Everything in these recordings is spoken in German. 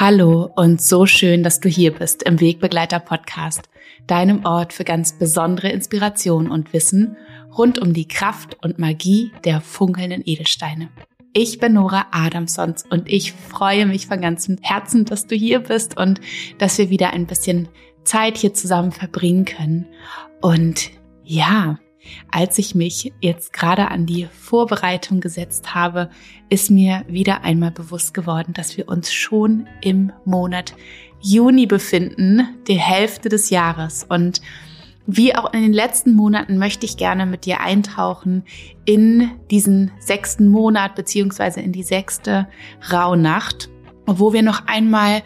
Hallo und so schön, dass du hier bist im Wegbegleiter-Podcast, deinem Ort für ganz besondere Inspiration und Wissen rund um die Kraft und Magie der funkelnden Edelsteine. Ich bin Nora Adamsons und ich freue mich von ganzem Herzen, dass du hier bist und dass wir wieder ein bisschen Zeit hier zusammen verbringen können. Und ja, als ich mich jetzt gerade an die Vorbereitung gesetzt habe, ist mir wieder einmal bewusst geworden, dass wir uns schon im Monat Juni befinden, die Hälfte des Jahres. Und wie auch in den letzten Monaten möchte ich gerne mit dir eintauchen in diesen 6. Monat beziehungsweise in die 6. Rauhnacht, wo wir noch einmal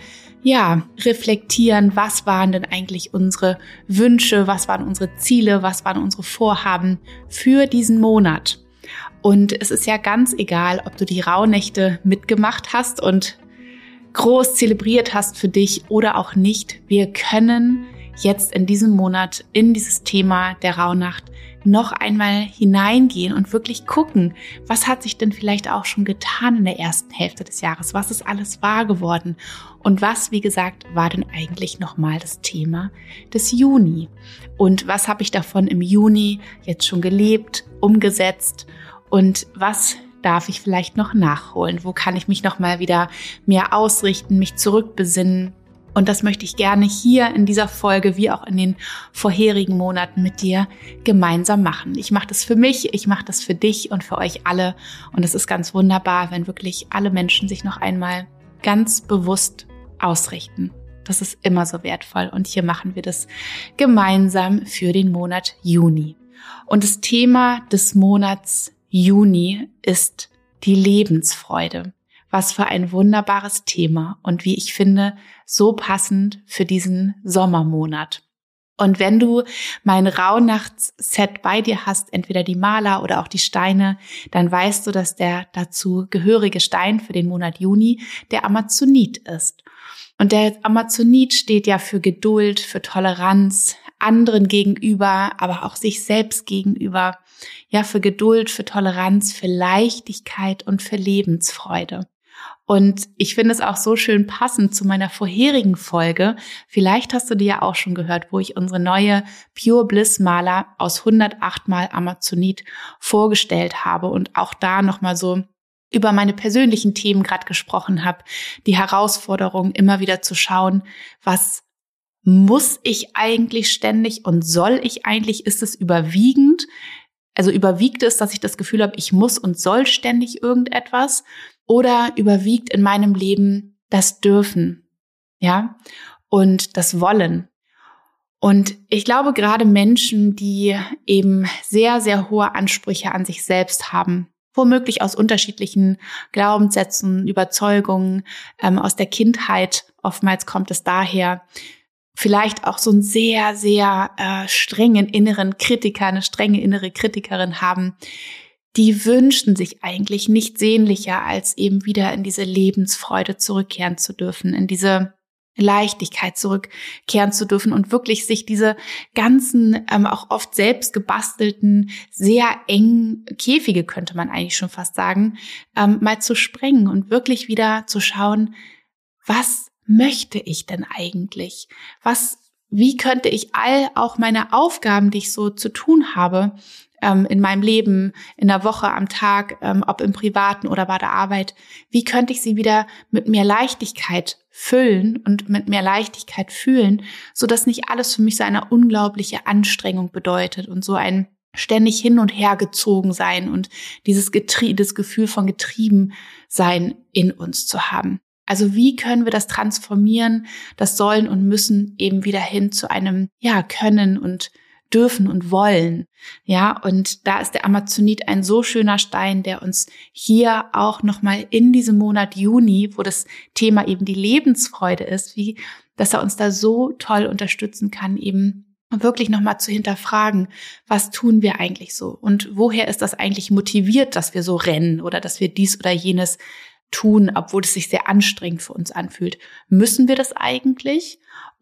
reflektieren, was waren denn eigentlich unsere Wünsche, was waren unsere Ziele, was waren unsere Vorhaben für diesen Monat. Und es ist ja ganz egal, ob du die Rauhnächte mitgemacht hast und groß zelebriert hast für dich oder auch nicht. Wir können jetzt in diesem Monat in dieses Thema der Rauhnacht noch einmal hineingehen und wirklich gucken, was hat sich denn vielleicht auch schon getan in der ersten Hälfte des Jahres? Was ist alles wahr geworden? Und was, wie gesagt, war denn eigentlich nochmal das Thema des Juni? Und was habe ich davon im Juni jetzt schon gelebt, umgesetzt? Und was darf ich vielleicht noch nachholen? Wo kann ich mich nochmal wieder mehr ausrichten, mich zurückbesinnen? Und das möchte ich gerne hier in dieser Folge wie auch in den vorherigen Monaten mit dir gemeinsam machen. Ich mache das für mich, ich mache das für dich und für euch alle. Und es ist ganz wunderbar, wenn wirklich alle Menschen sich noch einmal ganz bewusst ausrichten. Das ist immer so wertvoll. Und hier machen wir das gemeinsam für den Monat Juni. Und das Thema des Monats Juni ist die Lebensfreude. Was für ein wunderbares Thema und wie ich finde, so passend für diesen Sommermonat. Und wenn du mein Rauhnachtsset bei dir hast, entweder die Maler oder auch die Steine, dann weißt du, dass der dazu gehörige Stein für den Monat Juni der Amazonit ist. Und der Amazonit steht ja für Geduld, für Toleranz, anderen gegenüber, aber auch sich selbst gegenüber. Ja, für Geduld, für Toleranz, für Leichtigkeit und für Lebensfreude. Und ich finde es auch so schön passend zu meiner vorherigen Folge. Vielleicht hast du die ja auch schon gehört, wo ich unsere neue Pure Bliss Maler aus 108 mal Amazonit vorgestellt habe und auch da nochmal so über meine persönlichen Themen gerade gesprochen habe. Die Herausforderung, immer wieder zu schauen, was muss ich eigentlich ständig und soll ich eigentlich, ist es überwiegend? Also überwiegt es, dass ich das Gefühl habe, ich muss und soll ständig irgendetwas? Oder überwiegt in meinem Leben das Dürfen, ja, und das Wollen. Und ich glaube, gerade Menschen, die eben sehr, sehr hohe Ansprüche an sich selbst haben, womöglich aus unterschiedlichen Glaubenssätzen, Überzeugungen, aus der Kindheit, oftmals kommt es daher, vielleicht auch so einen sehr, sehr strengen inneren Kritiker, eine strenge innere Kritikerin haben, die wünschen sich eigentlich nicht sehnlicher, als eben wieder in diese Lebensfreude zurückkehren zu dürfen, in diese Leichtigkeit zurückkehren zu dürfen und wirklich sich diese ganzen, auch oft selbst gebastelten, sehr engen Käfige, könnte man eigentlich schon fast sagen, mal zu sprengen und wirklich wieder zu schauen, was möchte ich denn eigentlich? Wie könnte ich all auch meine Aufgaben, die ich so zu tun habe, in meinem Leben, in der Woche, am Tag, ob im Privaten oder bei der Arbeit, wie könnte ich sie wieder mit mehr Leichtigkeit füllen und mit mehr Leichtigkeit fühlen, so dass nicht alles für mich so eine unglaubliche Anstrengung bedeutet und so ein ständig hin und her gezogen sein und das Gefühl von getrieben sein in uns zu haben. Also wie können wir das transformieren, das Sollen und Müssen eben wieder hin zu einem, Können und Dürfen und Wollen. Ja, und da ist der Amazonit ein so schöner Stein, der uns hier auch nochmal in diesem Monat Juni, wo das Thema eben die Lebensfreude ist, dass er uns da so toll unterstützen kann, eben wirklich nochmal zu hinterfragen, was tun wir eigentlich so und woher ist das eigentlich motiviert, dass wir so rennen oder dass wir dies oder jenes tun, obwohl es sich sehr anstrengend für uns anfühlt. Müssen wir das eigentlich?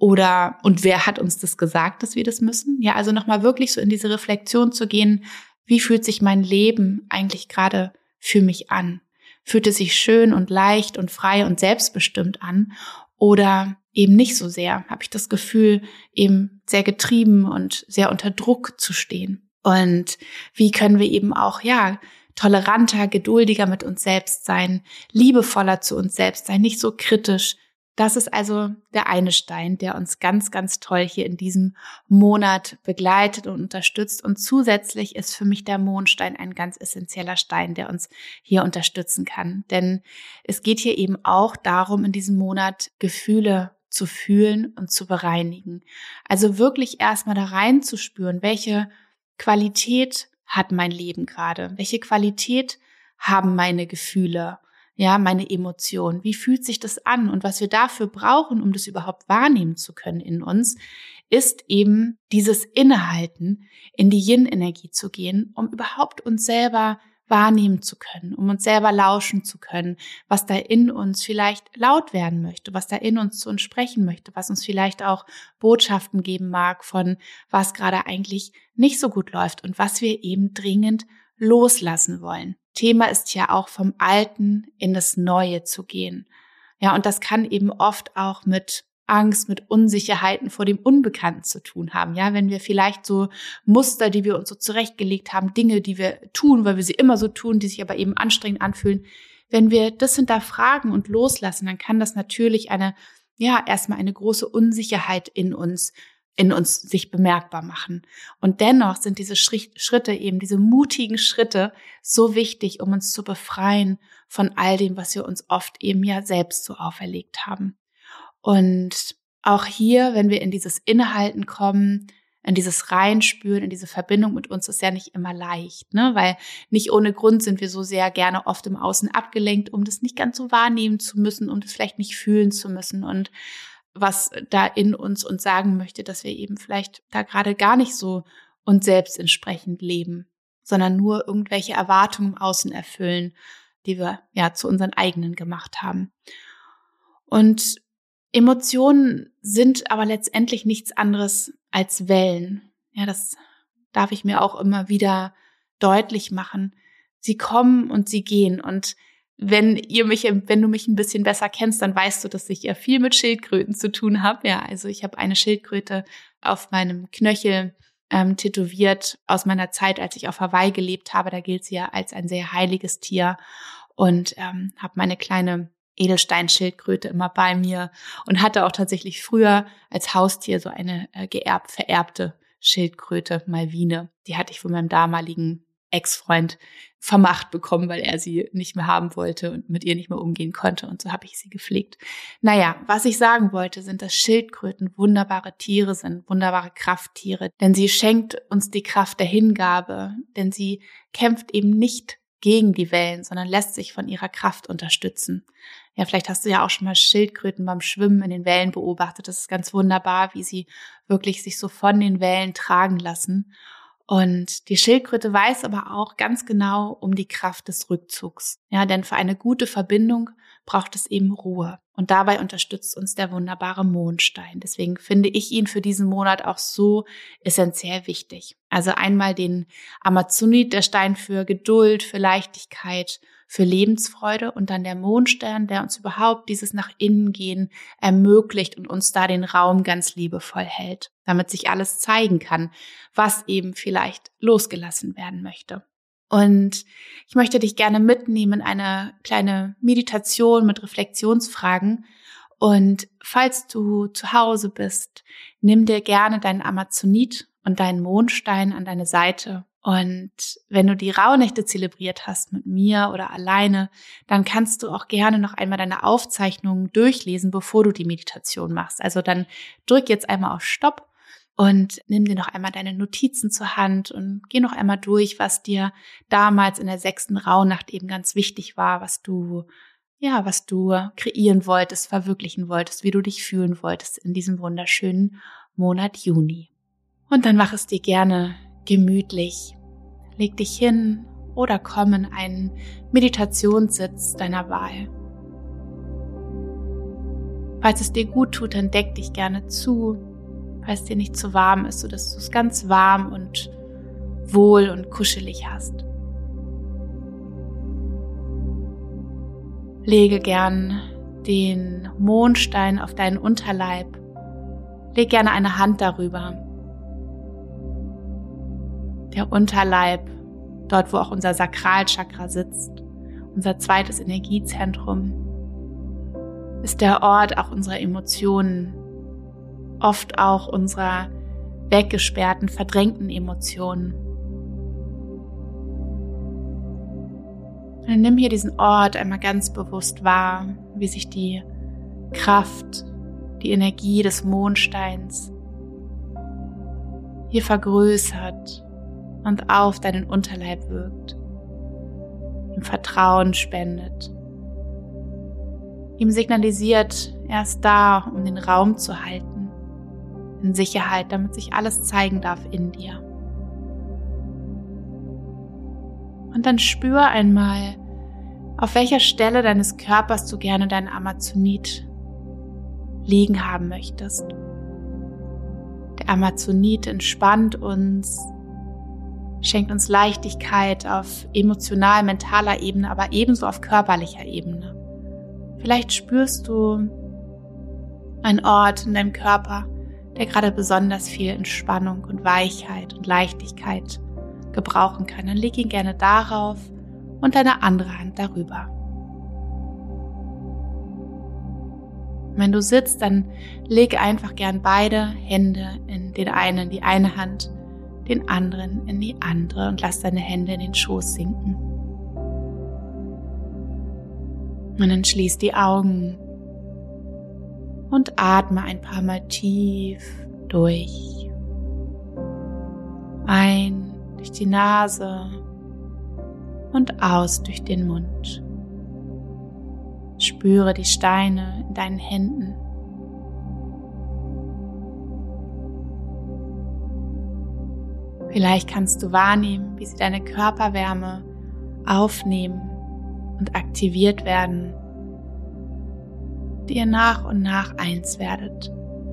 Und wer hat uns das gesagt, dass wir das müssen? Ja, also nochmal wirklich so in diese Reflexion zu gehen, wie fühlt sich mein Leben eigentlich gerade für mich an? Fühlt es sich schön und leicht und frei und selbstbestimmt an? oder eben nicht so sehr? Habe ich das Gefühl, eben sehr getrieben und sehr unter Druck zu stehen? Und wie können wir eben auch, toleranter, geduldiger mit uns selbst sein, liebevoller zu uns selbst sein, nicht so kritisch? Das ist also der eine Stein, der uns ganz, ganz toll hier in diesem Monat begleitet und unterstützt. Und zusätzlich ist für mich der Mondstein ein ganz essentieller Stein, der uns hier unterstützen kann. Denn es geht hier eben auch darum, in diesem Monat Gefühle zu fühlen und zu bereinigen. Also wirklich erstmal da reinzuspüren, welche Qualität hat mein Leben gerade? Welche Qualität haben meine Gefühle? Ja, meine Emotionen. Wie fühlt sich das an? Und was wir dafür brauchen, um das überhaupt wahrnehmen zu können in uns, ist eben dieses Innehalten, in die Yin-Energie zu gehen, um überhaupt uns selber wahrnehmen zu können, um uns selber lauschen zu können, was da in uns vielleicht laut werden möchte, was da in uns zu uns sprechen möchte, was uns vielleicht auch Botschaften geben mag von was gerade eigentlich nicht so gut läuft und was wir eben dringend loslassen wollen. Thema ist ja auch vom Alten in das Neue zu gehen. Ja, und das kann eben oft auch mit Angst, mit Unsicherheiten vor dem Unbekannten zu tun haben. Ja, wenn wir vielleicht so Muster, die wir uns so zurechtgelegt haben, Dinge, die wir tun, weil wir sie immer so tun, die sich aber eben anstrengend anfühlen. Wenn wir das hinterfragen und loslassen, dann kann das natürlich erstmal eine große Unsicherheit in uns sich bemerkbar machen. Und dennoch sind diese Schritte eben, diese mutigen Schritte so wichtig, um uns zu befreien von all dem, was wir uns oft eben ja selbst so auferlegt haben. Und auch hier, wenn wir in dieses Innehalten kommen, in dieses Reinspüren, in diese Verbindung mit uns, ist ja nicht immer leicht, ne? Weil nicht ohne Grund sind wir so sehr gerne oft im Außen abgelenkt, um das nicht ganz so wahrnehmen zu müssen, um das vielleicht nicht fühlen zu müssen und was da in uns sagen möchte, dass wir eben vielleicht da gerade gar nicht so uns selbst entsprechend leben, sondern nur irgendwelche Erwartungen im Außen erfüllen, die wir ja zu unseren eigenen gemacht haben. Und Emotionen sind aber letztendlich nichts anderes als Wellen. Ja, das darf ich mir auch immer wieder deutlich machen. Sie kommen und sie gehen. Und wenn du mich ein bisschen besser kennst, dann weißt du, dass ich ja viel mit Schildkröten zu tun habe. Ja, also ich habe eine Schildkröte auf meinem Knöchel tätowiert aus meiner Zeit, als ich auf Hawaii gelebt habe. Da gilt sie ja als ein sehr heiliges Tier und habe meine kleine Edelsteinschildkröte immer bei mir und hatte auch tatsächlich früher als Haustier so eine vererbte Schildkröte, Malvine. Die hatte ich von meinem damaligen Ex-Freund vermacht bekommen, weil er sie nicht mehr haben wollte und mit ihr nicht mehr umgehen konnte. Und so habe ich sie gepflegt. Naja, was ich sagen wollte, sind, dass Schildkröten wunderbare Tiere sind, wunderbare Krafttiere. Denn sie schenkt uns die Kraft der Hingabe. Denn sie kämpft eben nicht gegen die Wellen, sondern lässt sich von ihrer Kraft unterstützen. Ja, vielleicht hast du ja auch schon mal Schildkröten beim Schwimmen in den Wellen beobachtet. Das ist ganz wunderbar, wie sie wirklich sich so von den Wellen tragen lassen. Und die Schildkröte weiß aber auch ganz genau um die Kraft des Rückzugs. Ja, denn für eine gute Verbindung braucht es eben Ruhe. Und dabei unterstützt uns der wunderbare Mondstein. Deswegen finde ich ihn für diesen Monat auch so essentiell wichtig. Also einmal den Amazonit, der Stein für Geduld, für Leichtigkeit, für Lebensfreude und dann der Mondstein, der uns überhaupt dieses nach innen gehen ermöglicht und uns da den Raum ganz liebevoll hält, damit sich alles zeigen kann, was eben vielleicht losgelassen werden möchte. Und ich möchte dich gerne mitnehmen in eine kleine Meditation mit Reflexionsfragen. Und falls du zu Hause bist, nimm dir gerne deinen Amazonit und deinen Mondstein an deine Seite. Und wenn du die Rauhnächte zelebriert hast mit mir oder alleine, dann kannst du auch gerne noch einmal deine Aufzeichnungen durchlesen, bevor du die Meditation machst. Also dann drück jetzt einmal auf Stopp und nimm dir noch einmal deine Notizen zur Hand und geh noch einmal durch, was dir damals in der 6. Rauhnacht eben ganz wichtig war, was du kreieren wolltest, verwirklichen wolltest, wie du dich fühlen wolltest in diesem wunderschönen Monat Juni. Und dann mach es dir gerne gemütlich. Leg dich hin oder komm in einen Meditationssitz deiner Wahl. Falls es dir gut tut, dann deck dich gerne zu, falls es dir nicht zu warm ist, sodass du es ganz warm und wohl und kuschelig hast. Lege gern den Mondstein auf deinen Unterleib. Leg gerne eine Hand darüber. Der Unterleib, dort wo auch unser Sakralchakra sitzt, unser zweites Energiezentrum, ist der Ort auch unserer Emotionen, oft auch unserer weggesperrten, verdrängten Emotionen. Und nimm hier diesen Ort einmal ganz bewusst wahr, wie sich die Kraft, die Energie des Mondsteins hier vergrößert und auf deinen Unterleib wirkt, ihm Vertrauen spendet, ihm signalisiert, er ist da, um den Raum zu halten, in Sicherheit, damit sich alles zeigen darf in dir. Und dann spür einmal, auf welcher Stelle deines Körpers du gerne deinen Amazonit liegen haben möchtest. Der Amazonit entspannt uns, schenkt uns Leichtigkeit auf emotional-mentaler Ebene, aber ebenso auf körperlicher Ebene. Vielleicht spürst du einen Ort in deinem Körper, der gerade besonders viel Entspannung und Weichheit und Leichtigkeit gebrauchen kann. Dann leg ihn gerne darauf und deine andere Hand darüber. Wenn du sitzt, dann leg einfach gern beide Hände in den einen, die eine Hand, den anderen in die andere und lass deine Hände in den Schoß sinken. Und dann schließ die Augen und atme ein paar Mal tief durch. Ein durch die Nase und aus durch den Mund. Spüre die Steine in deinen Händen. Vielleicht kannst du wahrnehmen, wie sie deine Körperwärme aufnehmen und aktiviert werden, die ihr nach und nach eins werdet.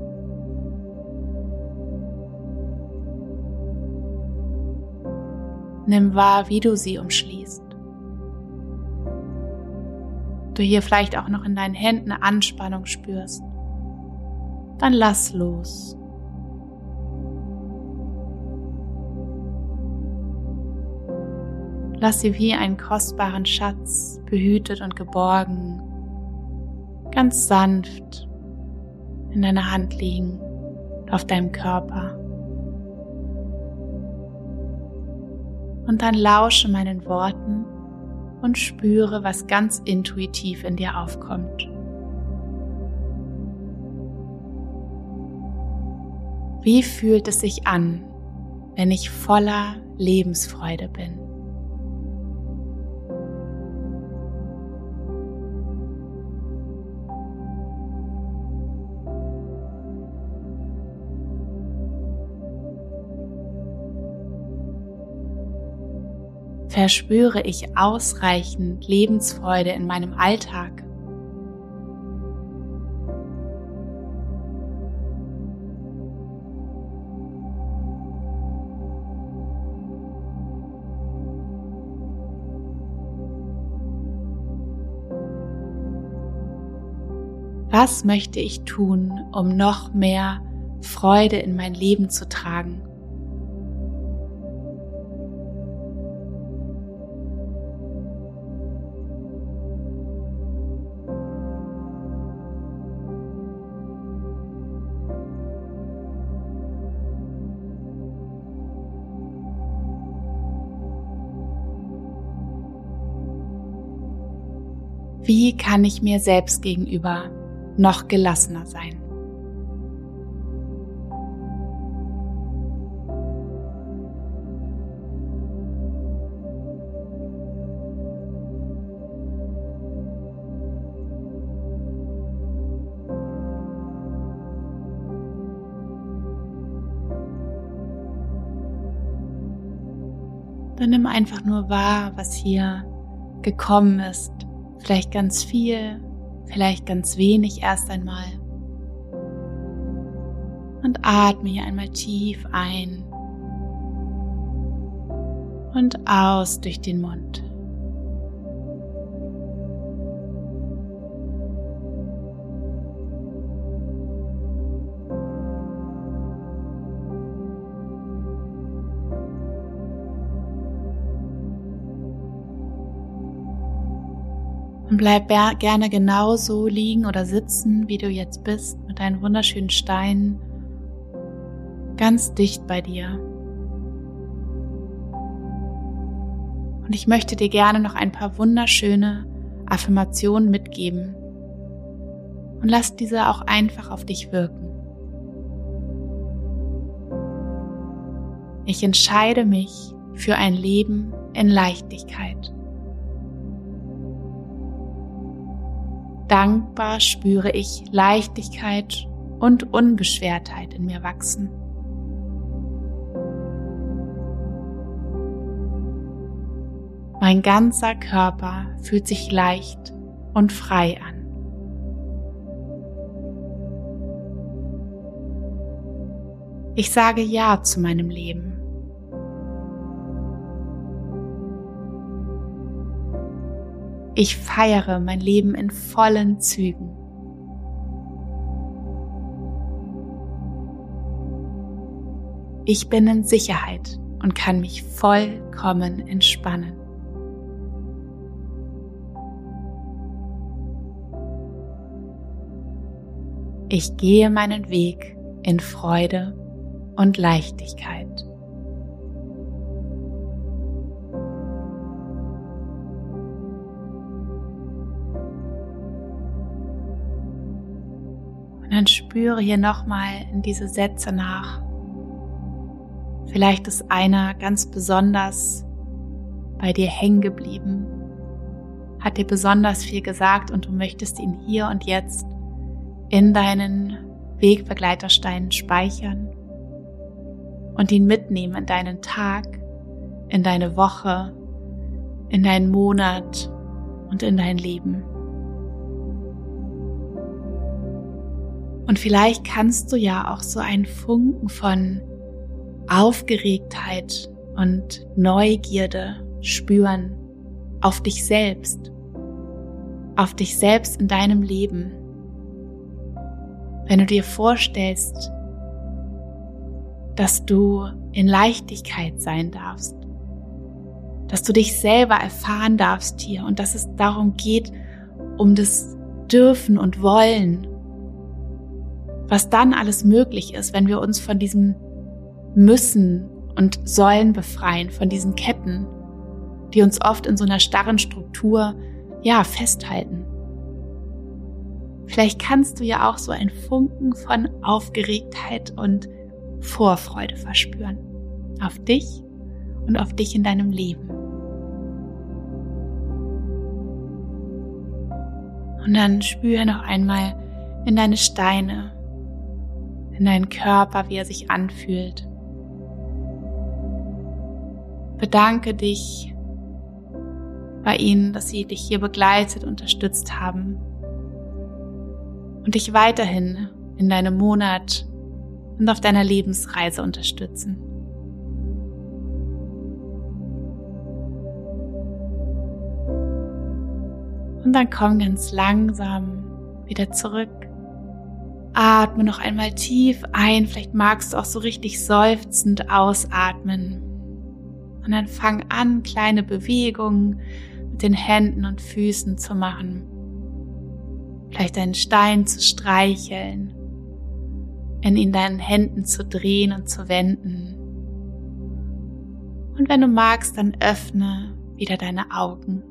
Nimm wahr, wie du sie umschließt. Du hier vielleicht auch noch in deinen Händen eine Anspannung spürst, dann lass los. Lass sie wie einen kostbaren Schatz, behütet und geborgen, ganz sanft in deiner Hand liegen, auf deinem Körper. Und dann lausche meinen Worten und spüre, was ganz intuitiv in dir aufkommt. Wie fühlt es sich an, wenn ich voller Lebensfreude bin? Verspüre ich ausreichend Lebensfreude in meinem Alltag? Was möchte ich tun, um noch mehr Freude in mein Leben zu tragen? Wie kann ich mir selbst gegenüber noch gelassener sein? Dann nimm einfach nur wahr, was hier gekommen ist. Vielleicht ganz viel, vielleicht ganz wenig erst einmal. Und atme hier einmal tief ein und aus durch den Mund. Und bleib gerne genauso liegen oder sitzen, wie du jetzt bist, mit deinen wunderschönen Steinen ganz dicht bei dir. Und ich möchte dir gerne noch ein paar wunderschöne Affirmationen mitgeben. Und lass diese auch einfach auf dich wirken. Ich entscheide mich für ein Leben in Leichtigkeit. Dankbar spüre ich Leichtigkeit und Unbeschwertheit in mir wachsen. Mein ganzer Körper fühlt sich leicht und frei an. Ich sage Ja zu meinem Leben. Ich feiere mein Leben in vollen Zügen. Ich bin in Sicherheit und kann mich vollkommen entspannen. Ich gehe meinen Weg in Freude und Leichtigkeit. Und dann spüre hier nochmal in diese Sätze nach. Vielleicht ist einer ganz besonders bei dir hängen geblieben, hat dir besonders viel gesagt und du möchtest ihn hier und jetzt in deinen Wegbegleitersteinen speichern und ihn mitnehmen in deinen Tag, in deine Woche, in deinen Monat und in dein Leben. Und vielleicht kannst du ja auch so einen Funken von Aufgeregtheit und Neugierde spüren auf dich selbst in deinem Leben. Wenn du dir vorstellst, dass du in Leichtigkeit sein darfst, dass du dich selber erfahren darfst hier und dass es darum geht, um das Dürfen und Wollen, was dann alles möglich ist, wenn wir uns von diesem Müssen und Sollen befreien, von diesen Ketten, die uns oft in so einer starren Struktur, festhalten. Vielleicht kannst du ja auch so einen Funken von Aufgeregtheit und Vorfreude verspüren. Auf dich und auf dich in deinem Leben. Und dann spüre noch einmal in deine Steine, in deinen Körper, wie er sich anfühlt. Bedanke dich bei ihnen, dass sie dich hier begleitet, unterstützt haben und dich weiterhin in deinem Monat und auf deiner Lebensreise unterstützen. Und dann komm ganz langsam wieder zurück. Atme noch einmal tief ein, vielleicht magst du auch so richtig seufzend ausatmen. Und dann fang an, kleine Bewegungen mit den Händen und Füßen zu machen. Vielleicht einen Stein zu streicheln, ihn in deinen Händen zu drehen und zu wenden. Und wenn du magst, dann öffne wieder deine Augen.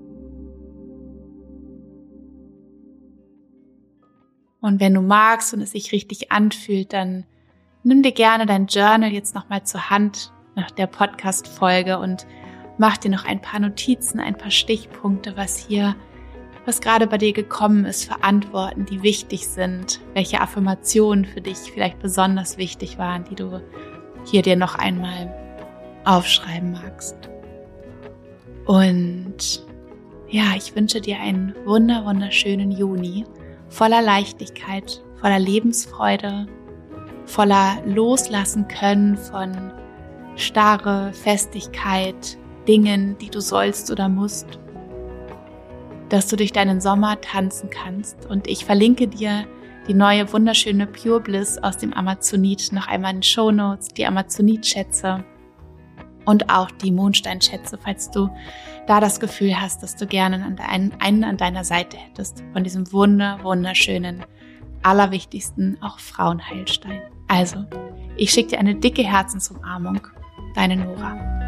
Und wenn du magst und es sich richtig anfühlt, dann nimm dir gerne dein Journal jetzt nochmal zur Hand nach der Podcast-Folge und mach dir noch ein paar Notizen, ein paar Stichpunkte, was gerade bei dir gekommen ist, für Antworten, die wichtig sind, welche Affirmationen für dich vielleicht besonders wichtig waren, die du hier dir noch einmal aufschreiben magst. Und ich wünsche dir einen wunderschönen Juni, voller Leichtigkeit, voller Lebensfreude, voller Loslassen können von Starre, Festigkeit, Dingen, die du sollst oder musst, dass du durch deinen Sommer tanzen kannst. Und ich verlinke dir die neue wunderschöne Pure Bliss aus dem Amazonit noch einmal in den Shownotes, die Amazonit-Schätze. Und auch die Mondsteinschätze, falls du da das Gefühl hast, dass du gerne einen an deiner Seite hättest, von diesem wunderschönen, allerwichtigsten, auch Frauenheilstein. Also, ich schicke dir eine dicke Herzensumarmung. Deine Nora.